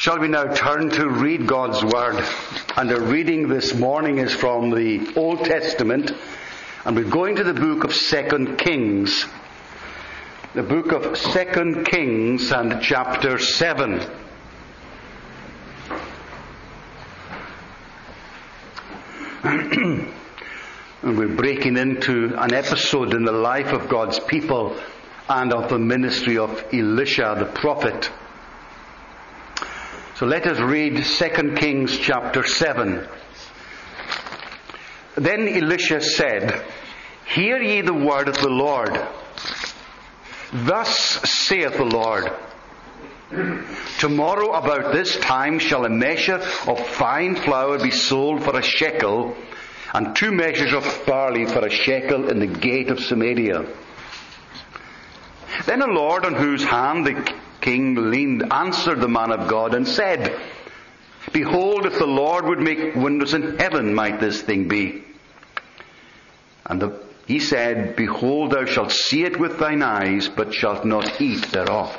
Shall we now turn to read God's Word? And our reading this morning is from the Old Testament, and we're going to the book of 2 Kings. The book of 2 Kings and chapter 7. And we're breaking into an episode in the life of God's people and of the ministry of Elisha the prophet. So let us read 2 Kings chapter 7. Then Elisha said, Hear ye the word of the Lord. Thus saith the Lord, Tomorrow about this time shall a measure of fine flour be sold for a shekel, and 2 measures of barley for a shekel in the gate of Samaria. Then a lord on whose hand the king leaned answered the man of God and said, Behold, if the Lord would make windows in heaven, might this thing be? And he said, Behold, thou shalt see it with thine eyes, but shalt not eat thereof.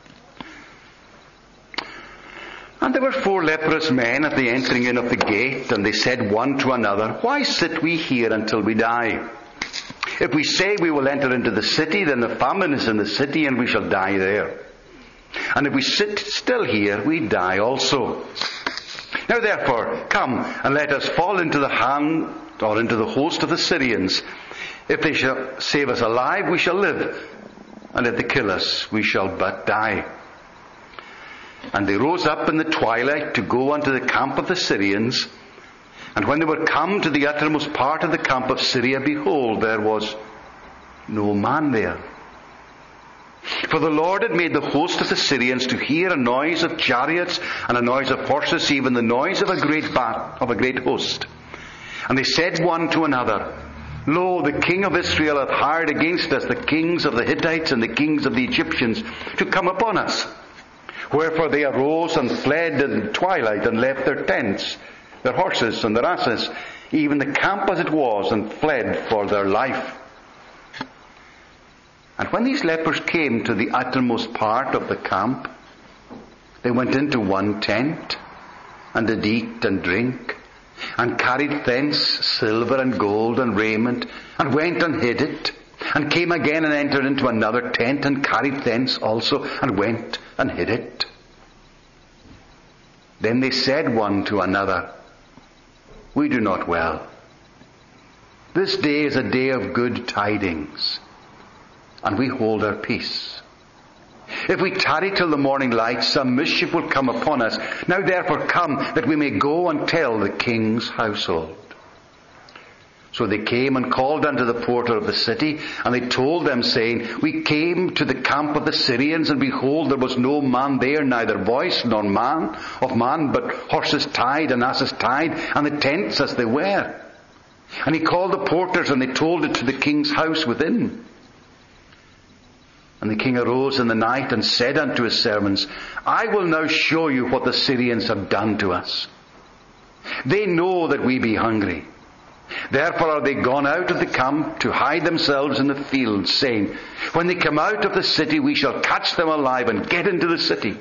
And there were 4 leprous men at the entering in of the gate, and they said one to another, Why sit we here until we die? If we say we will enter into the city, then the famine is in the city, and we shall die there. And if we sit still here, we die also. Now therefore, come, and let us fall into the hand, or into the host of the Syrians. If they shall save us alive, we shall live. And if they kill us, we shall but die. And they rose up in the twilight to go unto the camp of the Syrians. And when they were come to the uttermost part of the camp of Syria, behold, there was no man there. For the Lord had made the host of the Syrians to hear a noise of chariots and a noise of horses, even the noise of a great host. And they said one to another, Lo, the king of Israel hath hired against us the kings of the Hittites and the kings of the Egyptians to come upon us. Wherefore they arose and fled in the twilight and left their tents, their horses and their asses, even the camp as it was, and fled for their life. And when these lepers came to the uttermost part of the camp, they went into one tent, and did eat and drink, and carried thence silver and gold and raiment, and went and hid it, and came again and entered into another tent, and carried thence also, and went and hid it. Then they said one to another, We do not well. This day is a day of good tidings, and we hold our peace. If we tarry till the morning light, some mischief will come upon us. Now therefore come, that we may go and tell the king's household. So they came and called unto the porter of the city, and they told them, saying, We came to the camp of the Syrians, and behold, there was no man there, neither voice nor man of man, but horses tied and asses tied, and the tents as they were. And he called the porters, and they told it to the king's house within. And the king arose in the night and said unto his servants, I will now show you what the Syrians have done to us. They know that we be hungry. Therefore are they gone out of the camp to hide themselves in the fields, saying, When they come out of the city, we shall catch them alive and get into the city.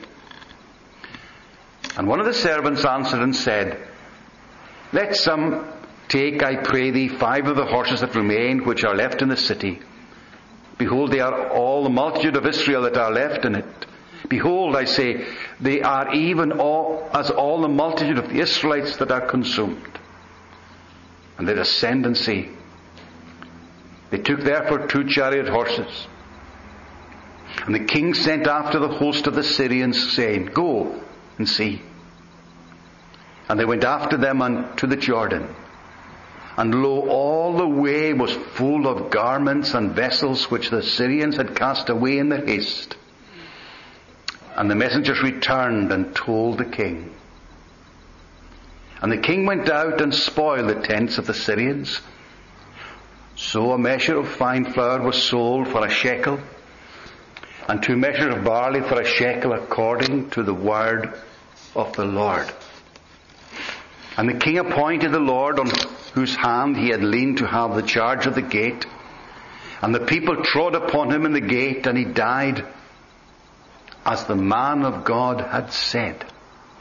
And one of the servants answered and said, Let some take, I pray thee, 5 of the horses that remain, which are left in the city. Behold, they are all the multitude of Israel that are left in it. Behold, I say, they are even as all the multitude of the Israelites that are consumed. And let us send and see. They took therefore 2 chariot horses. And the king sent after the host of the Syrians, saying, Go and see. And they went after them unto the Jordan. And lo, all the way was full of garments and vessels which the Syrians had cast away in their haste. And the messengers returned and told the king. And the king went out and spoiled the tents of the Syrians. So a measure of fine flour was sold for a shekel, and 2 measures of barley for a shekel, according to the word of the Lord. And the king appointed the Lord on whose hand he had leaned to have the charge of the gate. And the people trod upon him in the gate, and he died, as the man of God had said.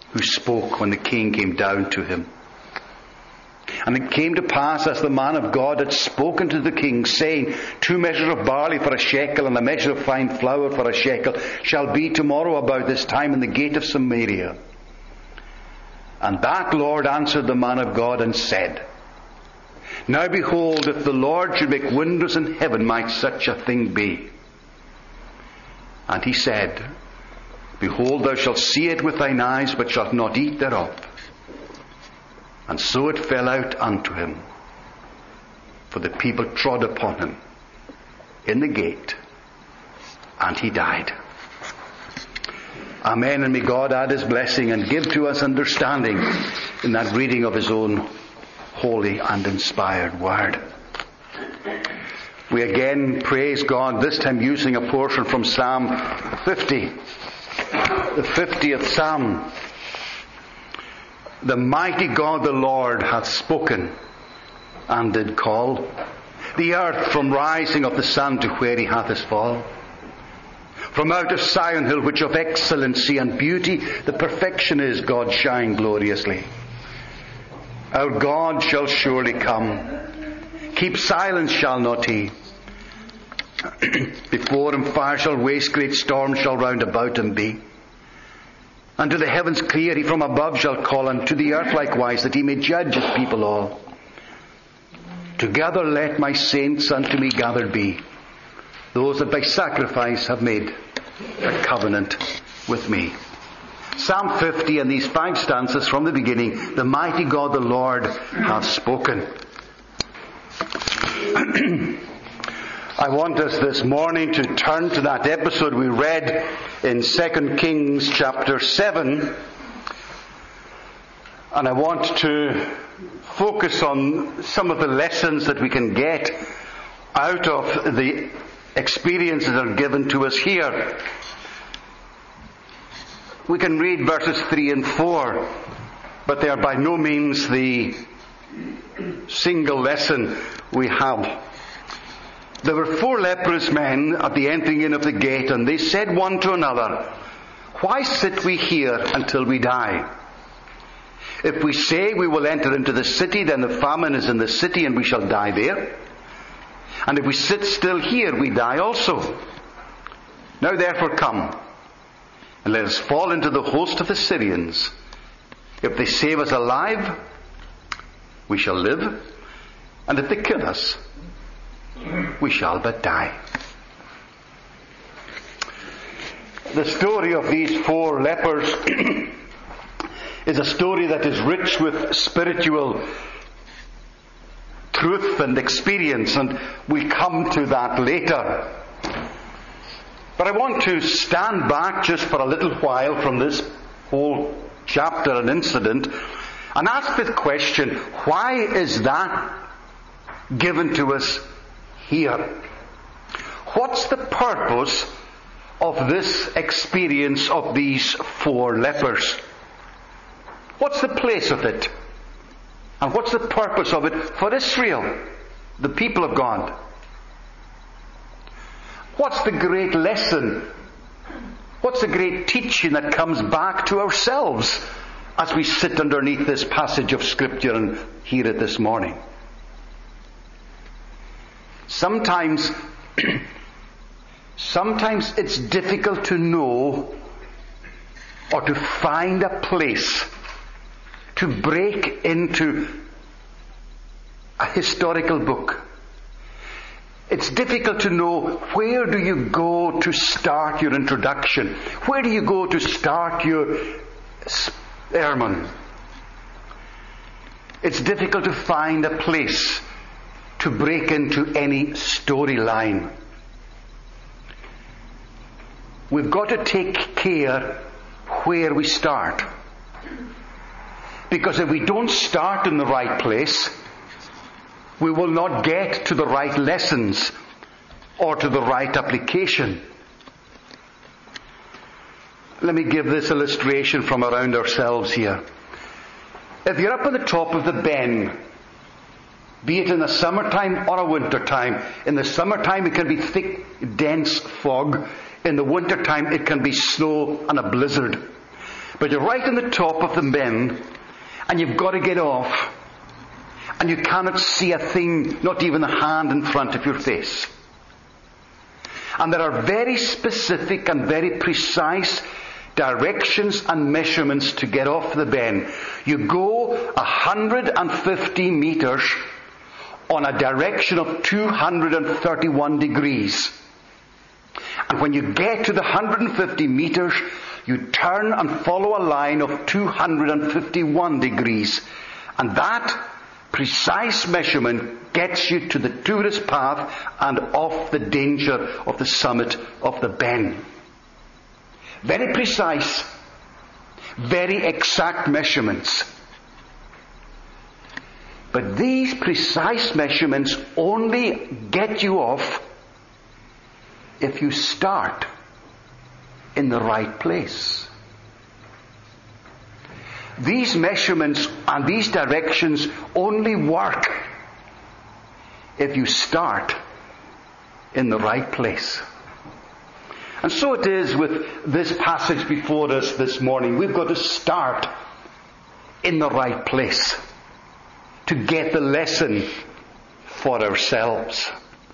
who spoke when the king came down to him. And it came to pass, as the man of God had spoken to the king, saying, 2 measures of barley for a shekel, and a measure of fine flour for a shekel, shall be tomorrow about this time in the gate of Samaria. And that Lord answered the man of God and said, Now behold, if the Lord should make windows in heaven, might such a thing be? And he said, Behold, thou shalt see it with thine eyes, but shalt not eat thereof. And so it fell out unto him, for the people trod upon him in the gate, and he died. Amen, and may God add his blessing and give to us understanding in that reading of his own holy and inspired word. We again praise God, this time using a portion from Psalm 50, the 50th Psalm. The mighty God the Lord hath spoken and did call the earth from rising of the sun to where he hath his fall. From out of Sion hill, which of excellency and beauty the perfection is, God shine gloriously. Our God shall surely come. Keep silence shall not he. Before him fire shall waste, great storms shall round about him be. Unto the heavens clear he from above shall call, and to the earth likewise, that he may judge his people all. Together let my saints unto me gathered be, those that by sacrifice have made a covenant with me. Psalm 50 and these 5 stanzas from the beginning, the mighty God the Lord hath spoken. I want us this morning to turn to that episode we read in 2 Kings chapter 7. And I want to focus on some of the lessons that we can get out of the experiences that are given to us here. We can read verses 3 and 4, but they are by no means the single lesson we have. There were 4 leprous men at the entering in of the gate, and they said one to another, Why sit we here until we die? If we say we will enter into the city, then the famine is in the city, and we shall die there. And if we sit still here, we die also. Now therefore come, and let us fall into the host of the Syrians. If they save us alive, we shall live, and if they kill us, we shall but die. The story of these 4 lepers is a story that is rich with spiritual truth and experience, and we'll come to that later. But I want to stand back just for a little while from this whole chapter and incident and ask the question, why is that given to us here? What's the purpose of this experience of these 4 lepers? What's the place of it? And what's the purpose of it for Israel, the people of God? What's the great lesson? What's the great teaching that comes back to ourselves as we sit underneath this passage of Scripture and hear it this morning? Sometimes it's difficult to know or to find a place to break into a historical book. It's difficult to know where do you go to start your introduction. Where do you go to start your sermon? It's difficult to find a place to break into any storyline. We've got to take care where we start. Because if we don't start in the right place, we will not get to the right lessons or to the right application. Let me give this illustration from around ourselves here. If you're up at the top of the Ben, be it in the summertime or a wintertime, in the summertime it can be thick, dense fog. In the wintertime it can be snow and a blizzard. But you're right on the top of the bend, and you've got to get off. And you cannot see a thing, not even a hand in front of your face. And there are very specific and very precise directions and measurements to get off the bend. You go 150 meters on a direction of 231 degrees. And when you get to the 150 meters, you turn and follow a line of 251 degrees. And that precise measurement gets you to the tourist path and off the danger of the summit of the bend. Very precise, very exact measurements. But these precise measurements only get you off if you start in the right place. These measurements and these directions only work if you start in the right place. And so it is with this passage before us this morning. We've got to start in the right place to get the lesson for ourselves.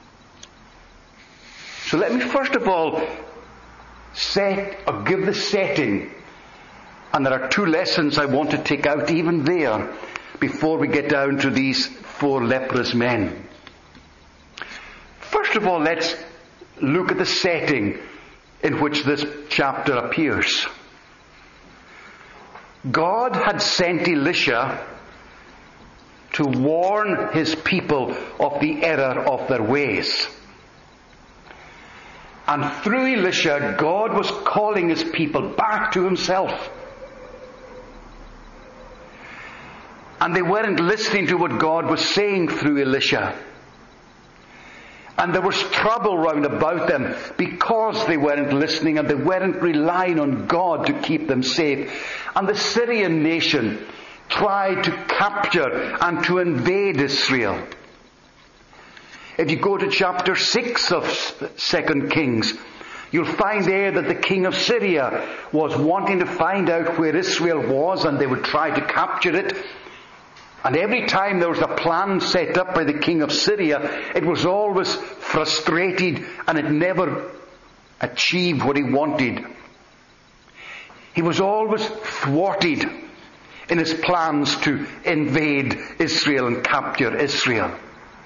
So let me first of all give the setting. And there are two lessons I want to take out even there before we get down to these four leprous men. First of all, let's look at the setting in which this chapter appears. God had sent Elisha to warn his people of the error of their ways. And through Elisha, God was calling his people back to himself. And they weren't listening to what God was saying through Elisha. And there was trouble round about them because they weren't listening and they weren't relying on God to keep them safe. And the Syrian nation tried to capture and to invade Israel. If you go to chapter 6 of 2 Kings, you'll find there that the king of Syria was wanting to find out where Israel was, and they would try to capture it. And every time there was a plan set up by the king of Syria, it was always frustrated and it never achieved what he wanted. He was always thwarted in his plans to invade Israel and capture Israel.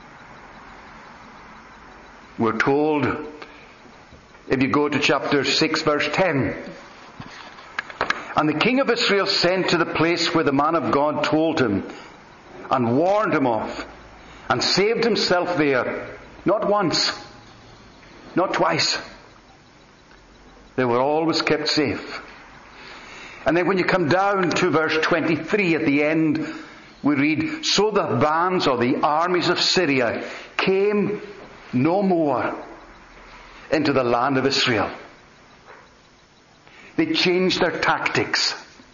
We're told, if you go to chapter 6 verse 10, and the king of Israel sent to the place where the man of God told him, and warned him off, and saved himself there, not once, not twice. They were always kept safe. And then when you come down to verse 23 at the end, we read, so the bands or the armies of Syria came no more into the land of Israel. They changed their tactics.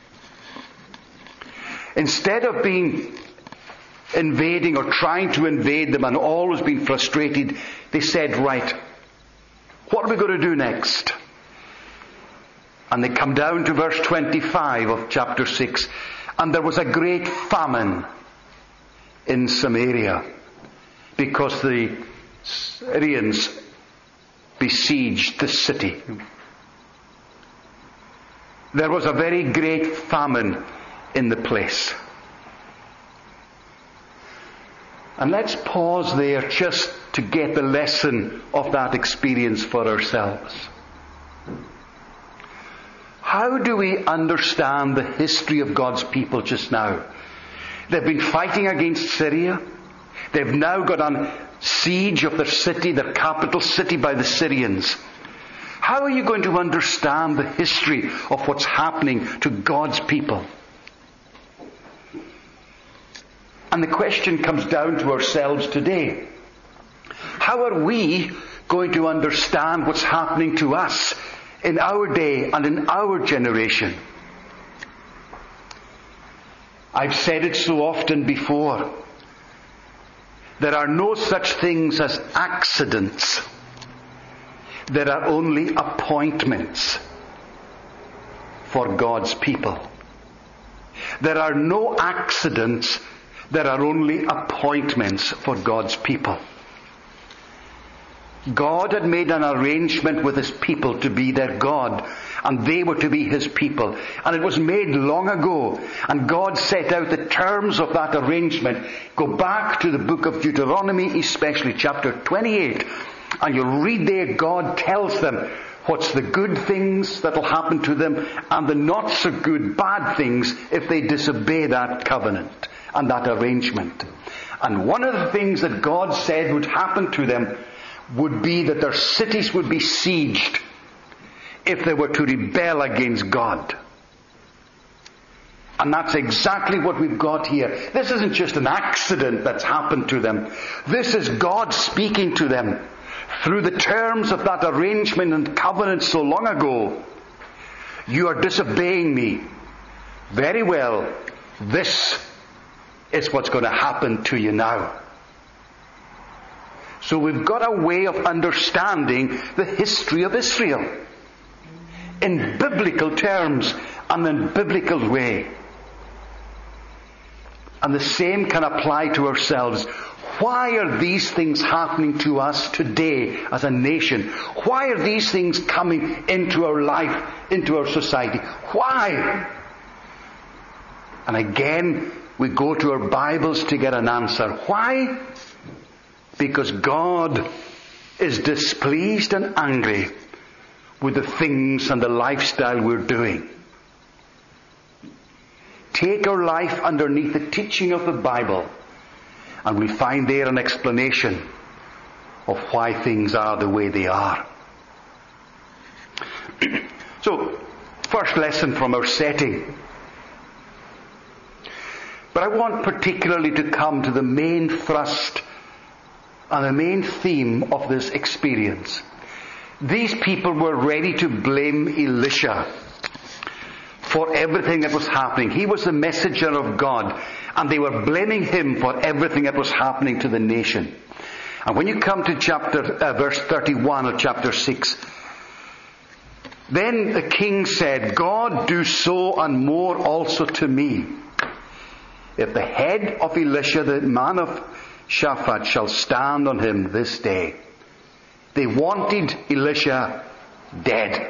Instead of being invading or trying to invade them and always being frustrated, they said, right, what are we going to do next? And they come down to verse 25 of chapter 6. And there was a great famine in Samaria because the Syrians besieged the city. There was a very great famine in the place. And let's pause there just to get the lesson of that experience for ourselves. How do we understand the history of God's people just now? They've been fighting against Syria. They've now got on siege of their city, their capital city, by the Syrians. How are you going to understand the history of what's happening to God's people? And the question comes down to ourselves today. How are we going to understand what's happening to us in our day and in our generation? I've said it so often before. There are no such things as accidents. There are only appointments. for God's people. There are no accidents. There are only appointments for God's people. God had made an arrangement with His people to be their God, and they were to be His people. And it was made long ago, and God set out the terms of that arrangement. Go back to the book of Deuteronomy, especially chapter 28, and you'll read there God tells them what's the good things that will happen to them, and the not so good bad things if they disobey that covenant and that arrangement. And one of the things that God said would happen to them would be that their cities would be sieged if they were to rebel against God. And that's exactly what we've got here. This isn't just an accident that's happened to them. This is God speaking to them through the terms of that arrangement and covenant so long ago. You are disobeying me. Very well. This is what's going to happen to you now. So we've got a way of understanding the history of Israel in biblical terms and in biblical way. And the same can apply to ourselves. Why are these things happening to us today as a nation? Why are these things coming into our life, into our society? Why? And again, we go to our Bibles to get an answer. Why? Because God is displeased and angry with the things and the lifestyle we're doing. Take our life underneath the teaching of the Bible, and we find there an explanation of why things are the way they are. So, first lesson from our setting. But I want particularly to come to the main thrust and the main theme of this experience. These people were ready to blame Elisha for everything that was happening. He was the messenger of God, and they were blaming him for everything that was happening to the nation. And when you come to verse 31 of chapter 6, then the king said, God do so and more also to me, if the head of Elisha, the man of Shaphat, shall stand on him this day. They wanted Elisha dead.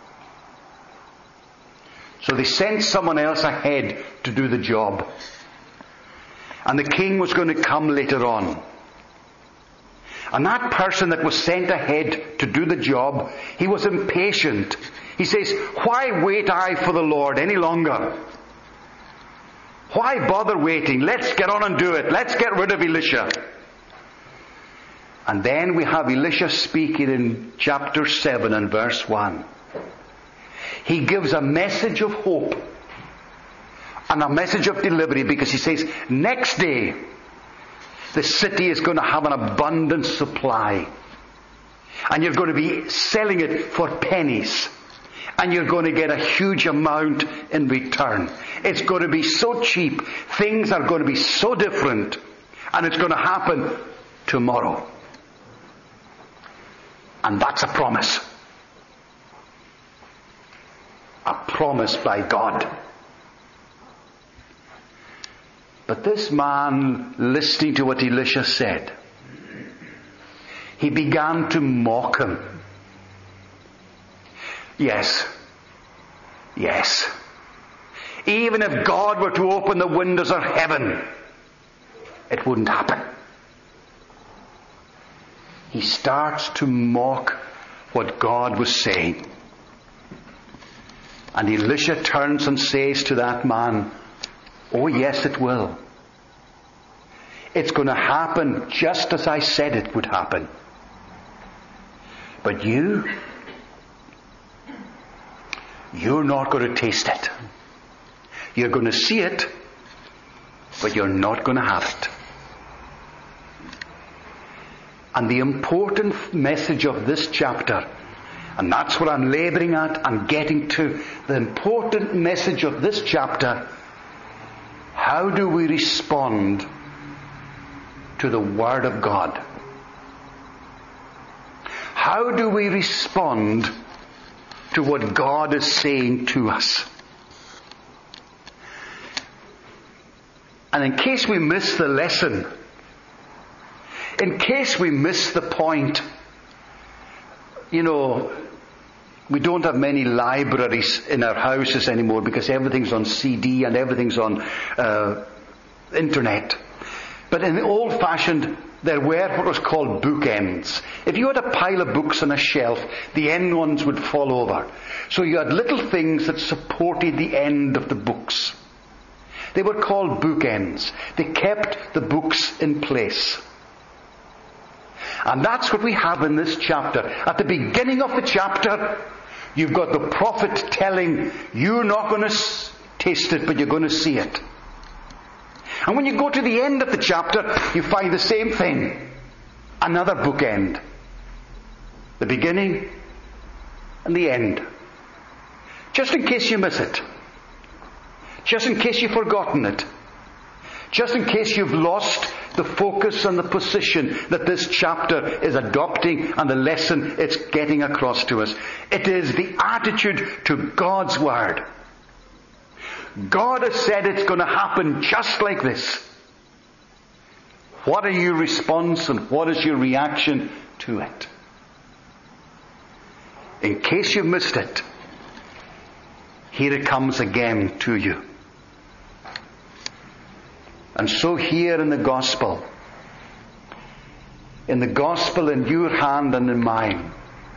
So they sent someone else ahead to do the job. And the king was going to come later on. And that person that was sent ahead to do the job, he was impatient. He says, why wait I for the Lord any longer? Why bother waiting? Let's get on and do it. Let's get rid of Elisha. And then we have Elisha speaking in chapter 7 and verse 1. He gives a message of hope and a message of delivery, because he says, next day, the city is going to have an abundant supply. And you're going to be selling it for pennies. And you're going to get a huge amount in return. It's going to be so cheap. Things are going to be so different. And it's going to happen tomorrow. And that's a promise. A promise by God. But this man, listening to what Elisha said, he began to mock him. Yes. Even if God were to open the windows of heaven, it wouldn't happen. He starts to mock what God was saying. And Elisha turns and says to that man, oh yes, it will. It's going to happen just as I said it would happen. But you're not going to taste it. You're going to see it, but you're not going to have it. And the important message of this chapter, and that's what I'm labouring at and getting to, the important message of this chapter: how do we respond to the Word of God? How do we respond to what God is saying to us? And in case we miss the lesson, in case we miss the point, we don't have many libraries in our houses anymore because everything's on CD and everything's on internet. But in the old-fashioned, there were what was called bookends. If you had a pile of books on a shelf, the end ones would fall over. So you had little things that supported the end of the books. They were called bookends. They kept the books in place. And that's what we have in this chapter. At the beginning of the chapter, you've got the prophet telling, you're not going to taste it, but you're going to see it. And when you go to the end of the chapter, you find the same thing. Another bookend. The beginning and the end. Just in case you miss it. Just in case you've forgotten it. Just in case you've lost the focus and the position that this chapter is adopting and the lesson it's getting across to us. It is the attitude to God's Word. God has said it's going to happen just like this. What are your response and what is your reaction to it? In case you've missed it, here it comes again to you. And so here in the gospel in your hand and in mine,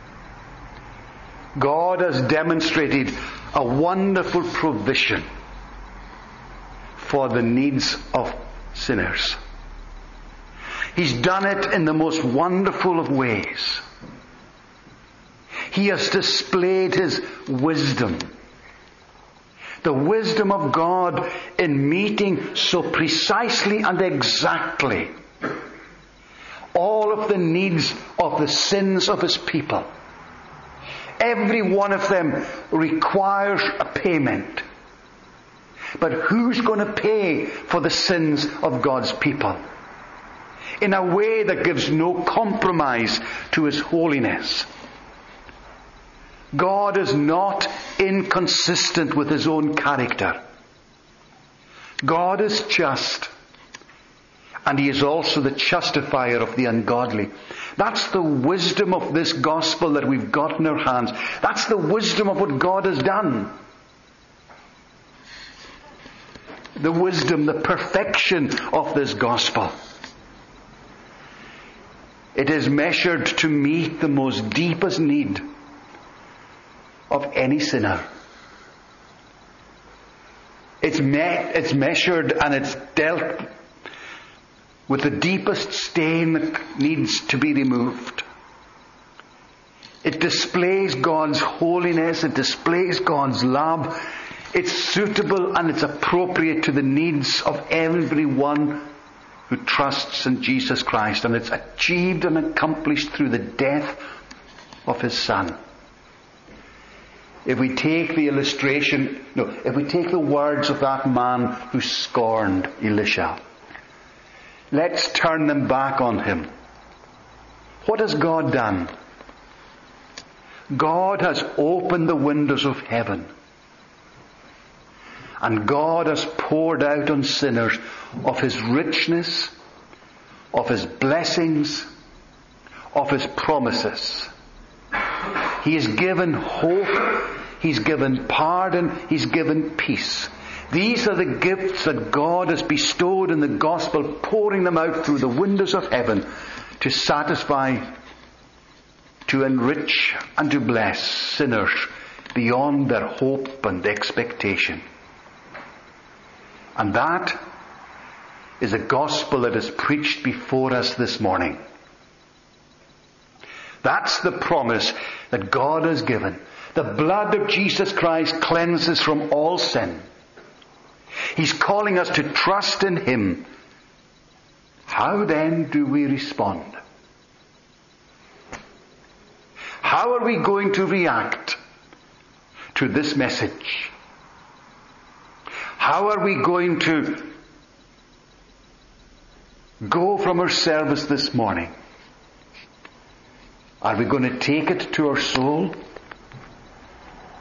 God has demonstrated a wonderful provision for the needs of sinners. He's done it in the most wonderful of ways. He has displayed His wisdom. The wisdom of God in meeting so precisely and exactly all of the needs of the sins of His people. Every one of them requires a payment. But who's going to pay for the sins of God's people? In a way that gives no compromise to His holiness. God is not inconsistent with His own character. God is just. And He is also the justifier of the ungodly. That's the wisdom of this gospel that we've got in our hands. That's the wisdom of what God has done. The wisdom, the perfection of this gospel. It is measured to meet the most deepest need of any sinner. It's measured and it's dealt with the deepest stain that needs to be removed. It displays God's holiness. It displays God's love. It's suitable and it's appropriate to the needs of everyone who trusts in Jesus Christ. And it's achieved and accomplished through the death of His Son. If we take the words of that man who scorned Elisha, let's turn them back on him. What has God done? God has opened the windows of heaven. And God has poured out on sinners of His richness, of His blessings, of His promises. He has given hope, He's given pardon, He's given peace. These are the gifts that God has bestowed in the gospel, pouring them out through the windows of heaven to satisfy, to enrich and to bless sinners beyond their hope and expectation. And that is a gospel that is preached before us this morning. That's the promise that God has given. The blood of Jesus Christ cleanses from all sin. He's calling us to trust in Him. How then do we respond? How are we going to react to this message? How are we going to go from our service this morning? Are we going to take it to our soul?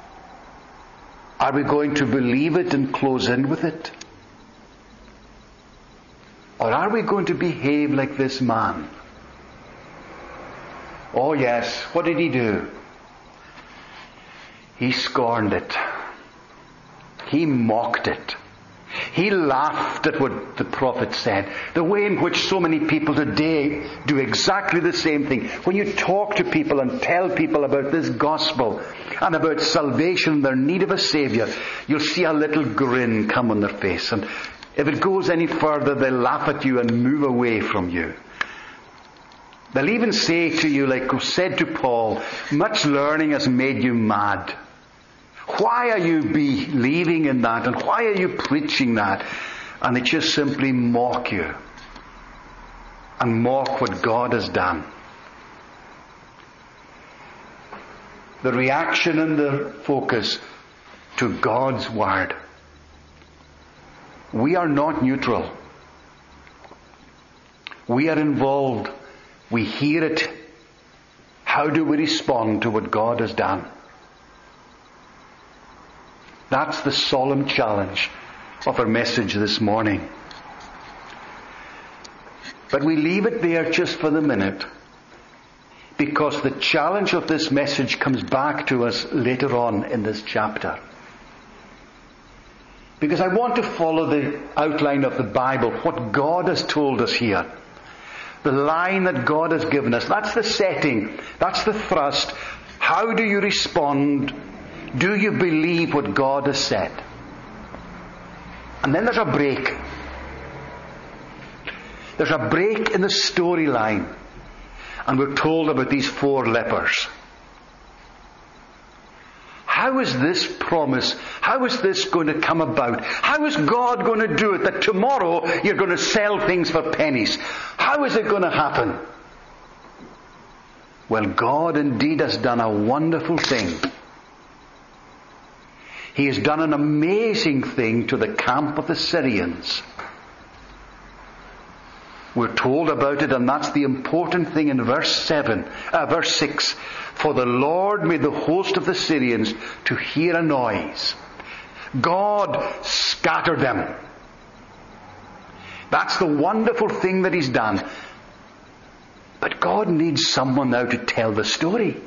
Are we going to believe it and close in with it? Or are we going to behave like this man? Oh yes, what did he do? He scorned it. He mocked it. He laughed at what the prophet said. The way in which so many people today do exactly the same thing. When you talk to people and tell people about this gospel and about salvation, their need of a Saviour, you'll see a little grin come on their face. And if it goes any further, they'll laugh at you and move away from you. They'll even say to you, like was said to Paul, much learning has made you mad. Why are you believing in that? And why are you preaching that? And they just simply mock you. And mock what God has done. The reaction and the focus to God's Word. We are not neutral. We are involved. We hear it. How do we respond to what God has done? That's the solemn challenge of our message this morning. But we leave it there just for the minute, because the challenge of this message comes back to us later on in this chapter. Because I want to follow the outline of the Bible, what God has told us here. The line that God has given us. That's the setting. That's the thrust. How do you respond? Do you believe what God has said? And then there's a break. There's a break in the storyline. And we're told about these 4 lepers. How is this promise? How is this going to come about? How is God going to do it that tomorrow you're going to sell things for pennies? How is it going to happen? Well, God indeed has done a wonderful thing. He has done an amazing thing to the camp of the Syrians. We're told about it, and that's the important thing in verse 6. For the Lord made the host of the Syrians to hear a noise. God scattered them. That's the wonderful thing that He's done. But God needs someone now to tell the story.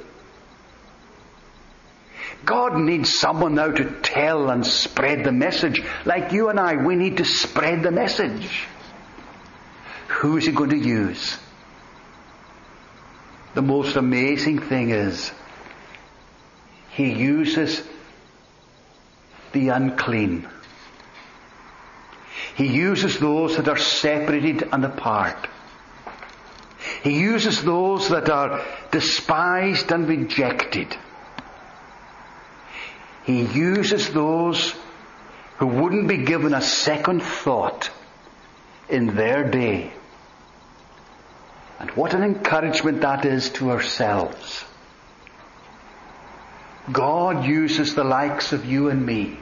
God needs someone now to tell and spread the message. Like you and I, we need to spread the message. Who is He going to use? The most amazing thing is, He uses the unclean. He uses those that are separated and apart. He uses those that are despised and rejected. He uses those who wouldn't be given a second thought in their day. And what an encouragement that is to ourselves. God uses the likes of you and me.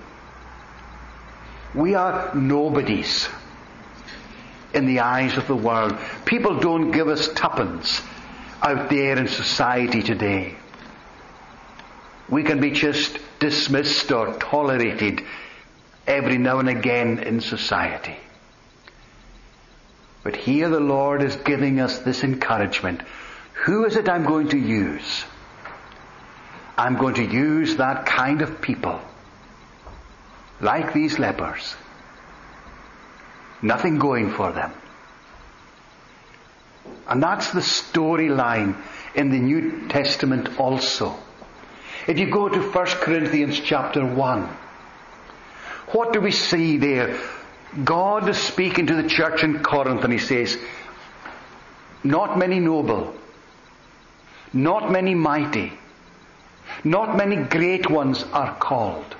We are nobodies in the eyes of the world. People don't give us tuppence out there in society today. We can be just dismissed or tolerated every now and again in society. But here the Lord is giving us this encouragement. Who is it I'm going to use? I'm going to use that kind of people. Like these lepers. Nothing going for them. And that's the storyline in the New Testament also. If you go to 1 Corinthians chapter 1, what do we see there? God is speaking to the church in Corinth, and He says, not many noble, not many mighty, not many great ones are called.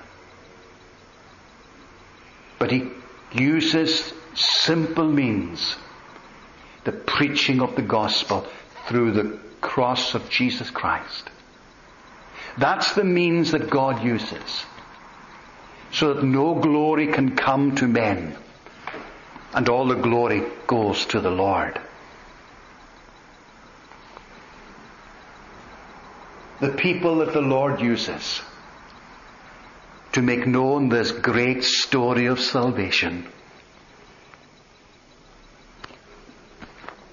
But He uses simple means, the preaching of the gospel through the cross of Jesus Christ. That's the means that God uses, so that no glory can come to men, and all the glory goes to the Lord. The people that the Lord uses to make known this great story of salvation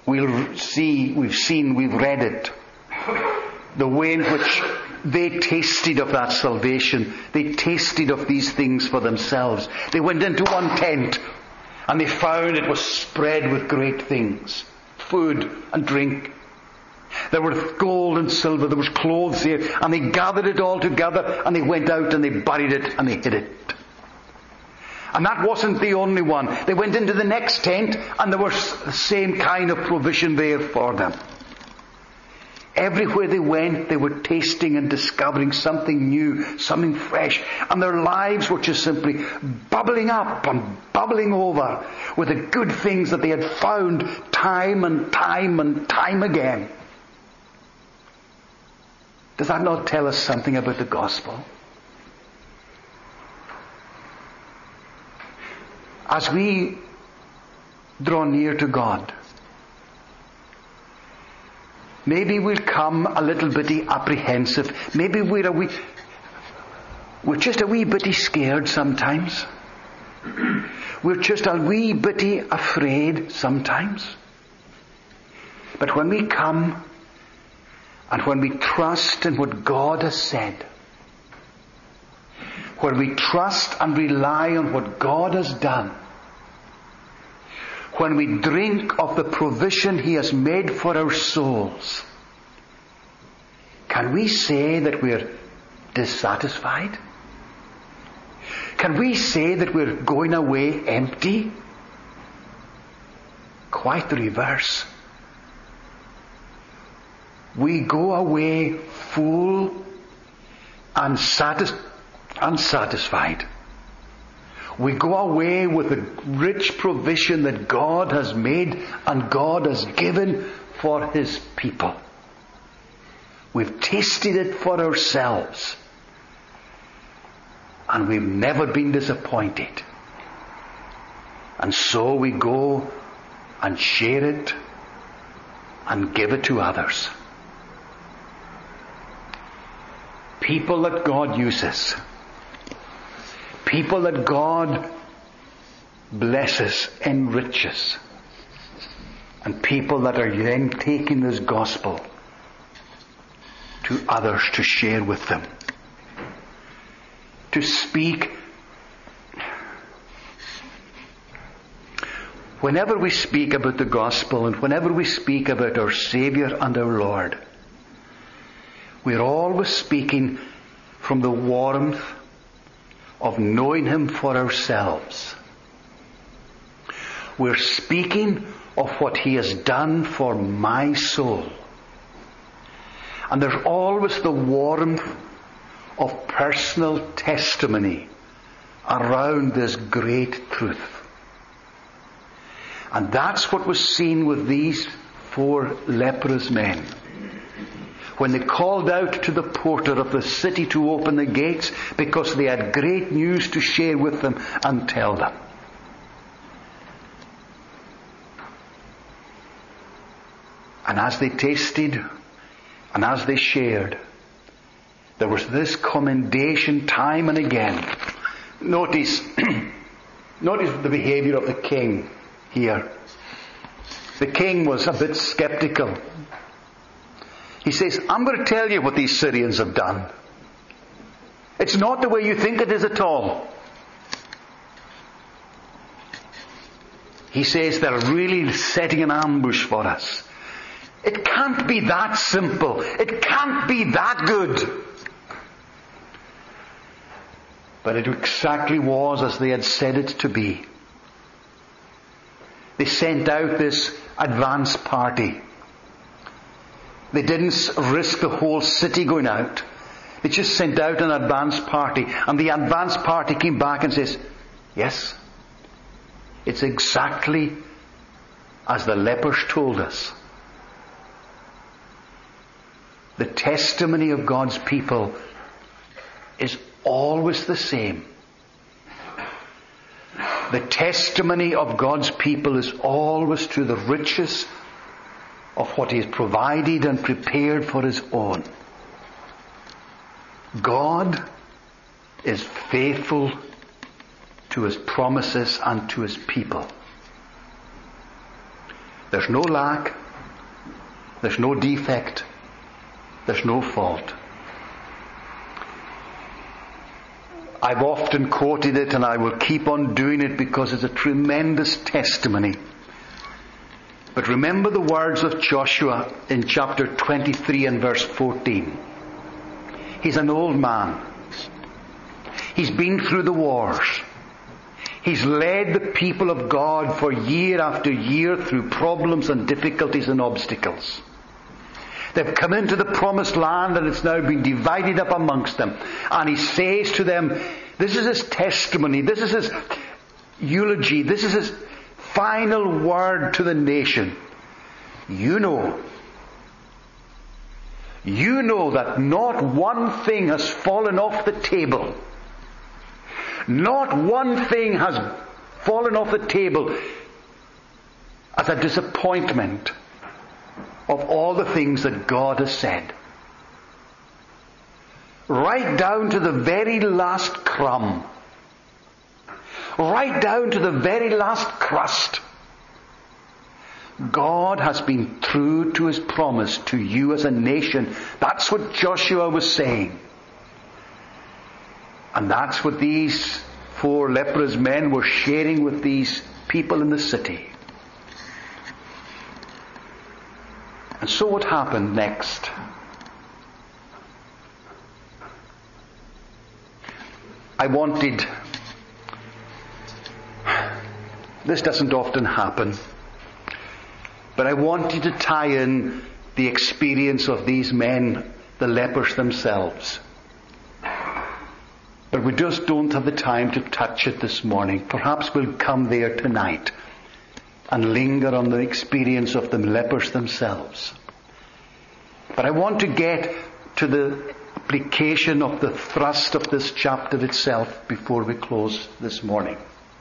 we've read it. The way in which they tasted of that salvation. They tasted of these things for themselves. They went into one tent and they found it was spread with great things. Food and drink. There was gold and silver. There was clothes here. And they gathered it all together and they went out and they buried it and they hid it. And that wasn't the only one. They went into the next tent and there was the same kind of provision there for them. Everywhere they went, they were tasting and discovering something new, something fresh. And their lives were just simply bubbling up and bubbling over with the good things that they had found time and time and time again. Does that not tell us something about the gospel? As we draw near to God, maybe we'll come a little bit apprehensive. Maybe we're just a wee bit scared sometimes. We're just a wee bit afraid sometimes. But when we come and when we trust in what God has said, when we trust and rely on what God has done, when we drink of the provision He has made for our souls, can we say that we're dissatisfied? Can we say that we're going away empty? Quite the reverse. We go away full and unsatisfied. We go away with the rich provision that God has made and God has given for His people. We've tasted it for ourselves. And we've never been disappointed. And so we go and share it and give it to others. People that God uses. People that God blesses, enriches. And people that are then taking this gospel to others to share with them. To speak. Whenever we speak about the gospel and whenever we speak about our Saviour and our Lord, we're always speaking from the warmth of knowing Him for ourselves. We're speaking of what He has done for my soul. And there's always the warmth of personal testimony around this great truth. And that's what was seen with these 4 leprous men. When they called out to the porter of the city to open the gates because they had great news to share with them and tell them. And as they tasted and as they shared, there was this commendation time and again. Notice the behavior of the king here. The king was a bit skeptical. He says, I'm going to tell you what these Syrians have done. It's not the way you think it is at all. He says they're really setting an ambush for us. It can't be that simple. It can't be that good. But it exactly was as they had said it to be. They sent out this advance party. They didn't risk the whole city going out. They just sent out an advance party. And the advance party came back and says, yes, it's exactly as the lepers told us. The testimony of God's people is always the same. The testimony of God's people is always to the riches of what He has provided and prepared for His own. God is faithful to His promises and to His people. There's no lack. There's no defect. There's no fault. I've often quoted it, and I will keep on doing it because it's a tremendous testimony. But remember the words of Joshua in chapter 23 and verse 14. He's an old man. He's been through the wars. He's led the people of God for year after year through problems and difficulties and obstacles. They've come into the promised land and it's now been divided up amongst them. And he says to them, this is his testimony, this is his eulogy, this is his final word to the nation. You know that not one thing has fallen off the table. Not one thing has fallen off the table as a disappointment of all the things that God has said. Right down to the very last crumb. Right down to the very last crust. God has been true to his promise to you as a nation. That's what Joshua was saying. And that's what these 4 leprous men were sharing with these people in the city. And so what happened next? This doesn't often happen, but I wanted to tie in the experience of these men, the lepers themselves. But we just don't have the time to touch it this morning. Perhaps we'll come there tonight and linger on the experience of the lepers themselves. But I want to get to the application of the thrust of this chapter itself before we close this morning.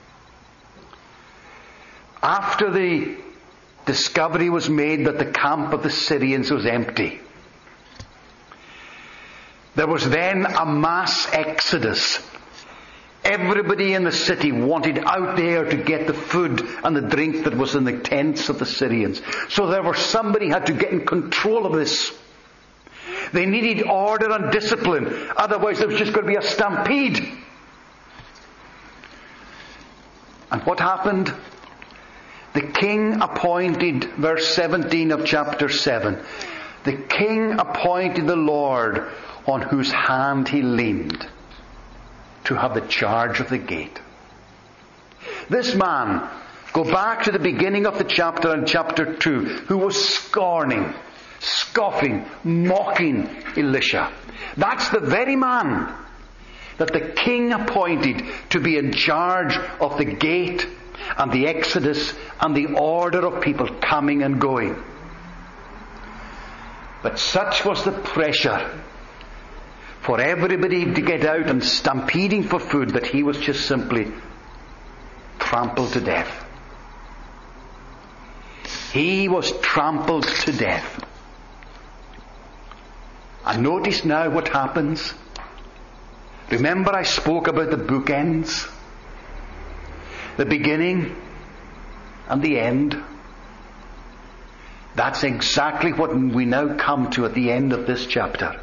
After the discovery was made that the camp of the Syrians was empty, there was then a mass exodus. Everybody in the city wanted out there to get the food and the drink that was in the tents of the Syrians. So somebody had to get in control of this. They needed order and discipline. Otherwise there was just going to be a stampede. And what happened? The king appointed, verse 17 of chapter 7, the king appointed the Lord on whose hand he leaned to have the charge of the gate. This man, go back to the beginning of the chapter in chapter 2, who was scorning, scoffing, mocking Elisha. That's the very man that the king appointed to be in charge of the gate and the exodus and the order of people coming and going. But such was the pressure for everybody to get out and stampeding for food that he was just simply trampled to death. He was trampled to death. And notice now what happens. Remember I spoke about the bookends? The beginning and the end. That's exactly what we now come to at the end of this chapter.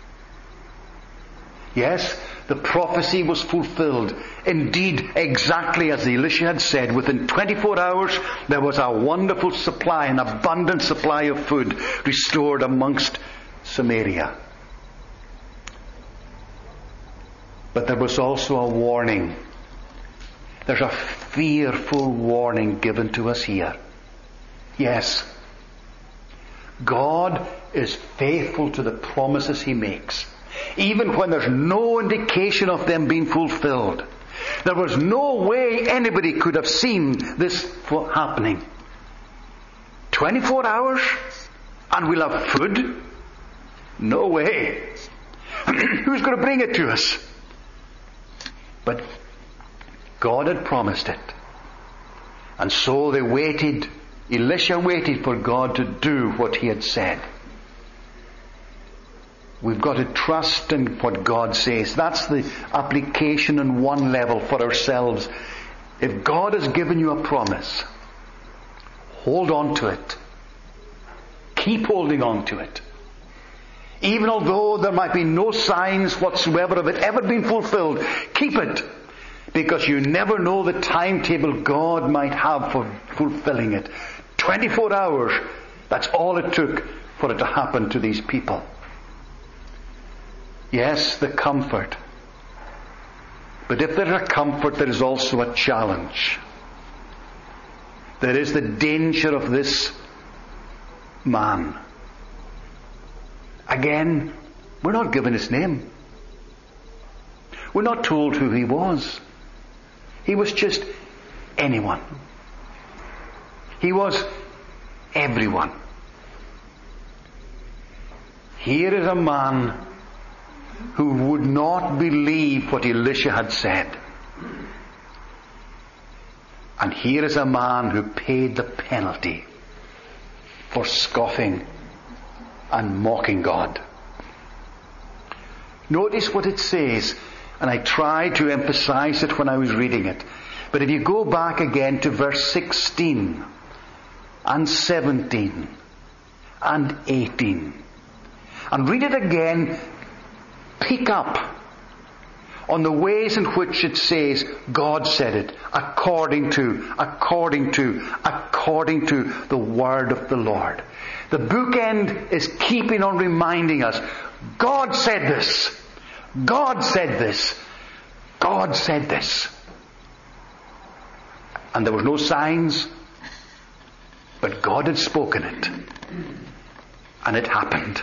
Yes, the prophecy was fulfilled. Indeed, exactly as Elisha had said, within 24 hours there was a wonderful supply, an abundant supply of food restored amongst Samaria. But there was also a warning. There's a fearful warning given to us here. Yes, God is faithful to the promises he makes, even when there's no indication of them being fulfilled. There was no way anybody could have seen this happening. 24 hours and we'll have food? No way. Who's going to bring it to us? But God had promised it. And so they waited. Elisha waited for God to do what he had said. We've got to trust in what God says. That's the application on one level for ourselves. If God has given you a promise, hold on to it. Keep holding on to it. Even although there might be no signs whatsoever of it ever being fulfilled, keep it. Because you never know the timetable God might have for fulfilling it. 24 hours, that's all it took for it to happen to these people. Yes, the comfort. But if there's a comfort, there is also a challenge. There is the danger of this man. Again, we're not given his name. We're not told who he was. He was just anyone. He was everyone. Here is a man who would not believe what Elisha had said. And here is a man who paid the penalty for scoffing and mocking God. Notice what it says, and I tried to emphasize it when I was reading it. But if you go back again to verse 16 and 17 and 18 and read it again, pick up on the ways in which it says God said it, according to the word of the Lord. The bookend is keeping on reminding us, God said this, God said this, God said this. And there were no signs, but God had spoken it. And it happened.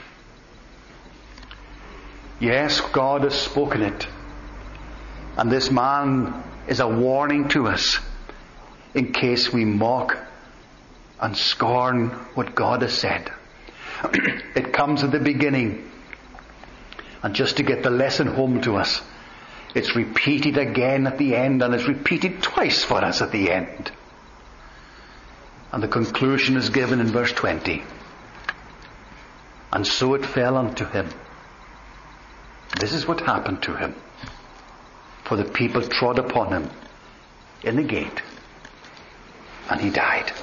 Yes, God has spoken it. And this man is a warning to us in case we mock and scorn what God has said. It comes at the beginning. And just to get the lesson home to us, it's repeated again at the end, and it's repeated twice for us at the end. And the conclusion is given in verse 20. And so it fell unto him. This is what happened to him. For the people trod upon him in the gate, and he died.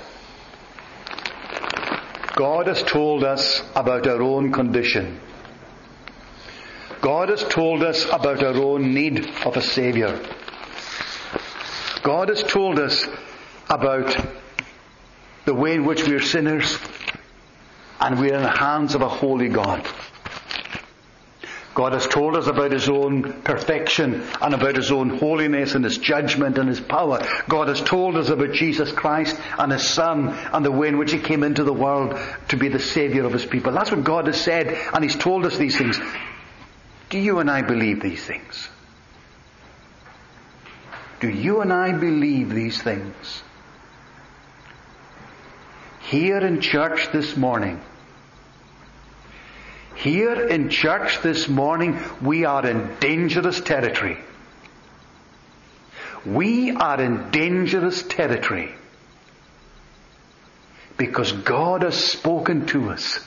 God has told us about our own condition. God has told us about our own need of a Saviour. God has told us about the way in which we are sinners and we are in the hands of a holy God. God has told us about His own perfection and about His own holiness and His judgment and His power. God has told us about Jesus Christ and His Son and the way in which He came into the world to be the Saviour of His people. That's what God has said, and He's told us these things. Do you and I believe these things? Do you and I believe these things? Here in church this morning, we are in dangerous territory. We are in dangerous territory because God has spoken to us.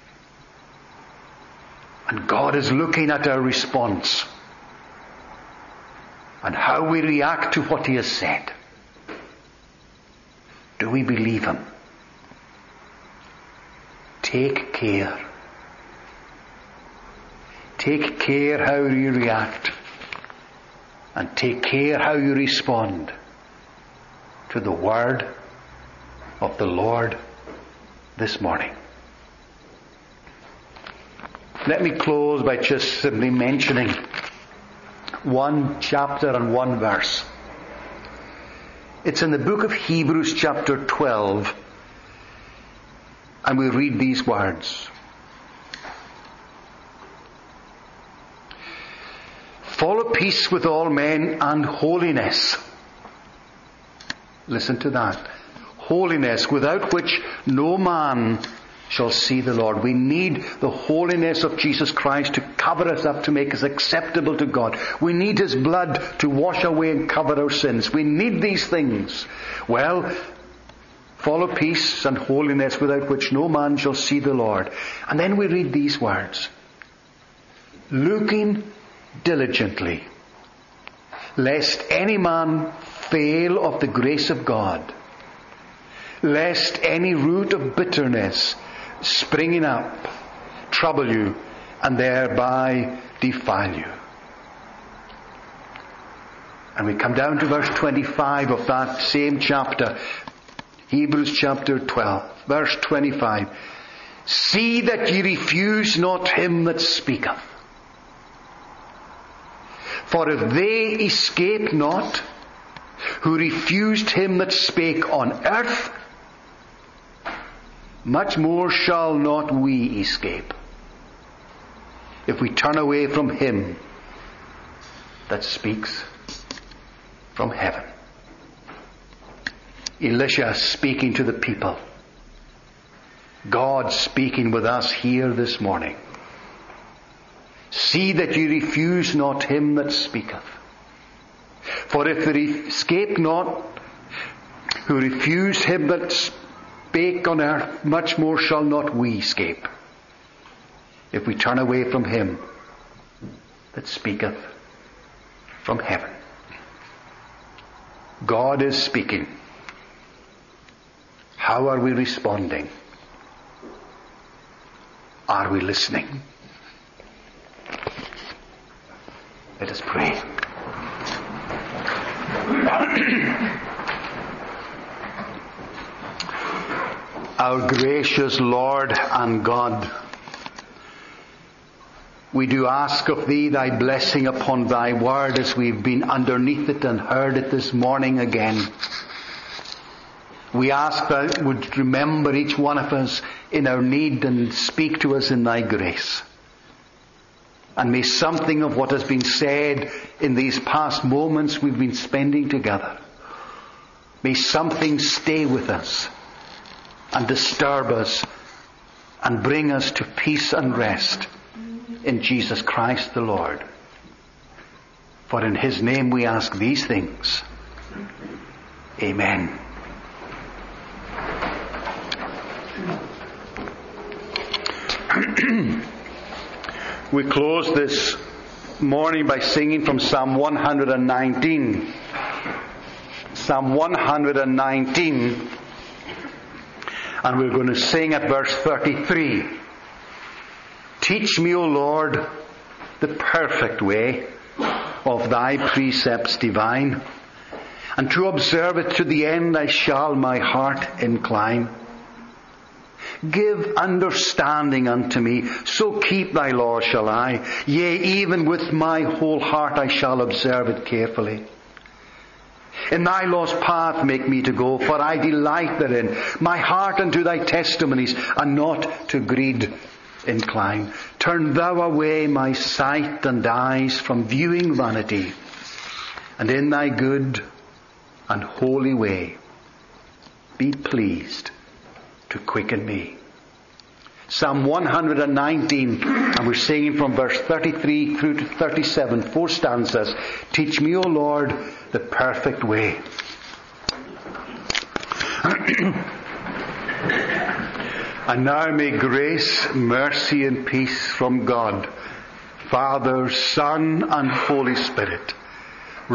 And God is looking at our response and how we react to what He has said. Do we believe Him? Take care. Take care how you react, and take care how you respond to the word of the Lord this morning. Let me close by just simply mentioning one chapter and one verse. It's in the book of Hebrews chapter 12, and we read these words. Follow peace with all men and holiness. Listen to that. Holiness, without which no man shall see the Lord. We need the holiness of Jesus Christ to cover us up, to make us acceptable to God. We need His blood to wash away and cover our sins. We need these things. Well, follow peace and holiness, without which no man shall see the Lord. And then we read these words. Looking diligently, lest any man fail of the grace of God, lest any root of bitterness springing up, trouble you, and thereby defile you. And we come down to verse 25 of that same chapter, Hebrews chapter 12, verse 25. See that ye refuse not him that speaketh. For if they escape not, who refused him that spake on earth, much more shall not we escape, if we turn away from him that speaks from heaven. Elisha speaking to the people. God speaking with us here this morning. See that you refuse not him that speaketh. For if they escape not, who refused him that spake on earth, much more shall not we escape, if we turn away from him that speaketh from heaven. God is speaking. How are we responding? Are we listening? Let us pray. Our gracious Lord and God, we do ask of Thee Thy blessing upon Thy word as we've been underneath it and heard it this morning again. We ask that you would remember each one of us in our need and speak to us in Thy grace. And may something of what has been said in these past moments we've been spending together, may something stay with us and disturb us and bring us to peace and rest in Jesus Christ the Lord. For in His name we ask these things. Amen. We close this morning by singing from Psalm 119. Psalm 119. And we're going to sing at verse 33. Teach me, O Lord, the perfect way of Thy precepts divine, and to observe it to the end I shall my heart incline. Give understanding unto me, so keep Thy law shall I. Yea, even with my whole heart I shall observe it carefully. In Thy law's path make me to go, for I delight therein. My heart unto Thy testimonies, and not to greed incline. Turn Thou away my sight and eyes from viewing vanity, and in Thy good and holy way be pleased to quicken me. Psalm 119, and we're singing from verse 33 through to 37, 4 stanzas. Teach me, O Lord, the perfect way. And now may grace, mercy and peace from God, Father, Son and Holy Spirit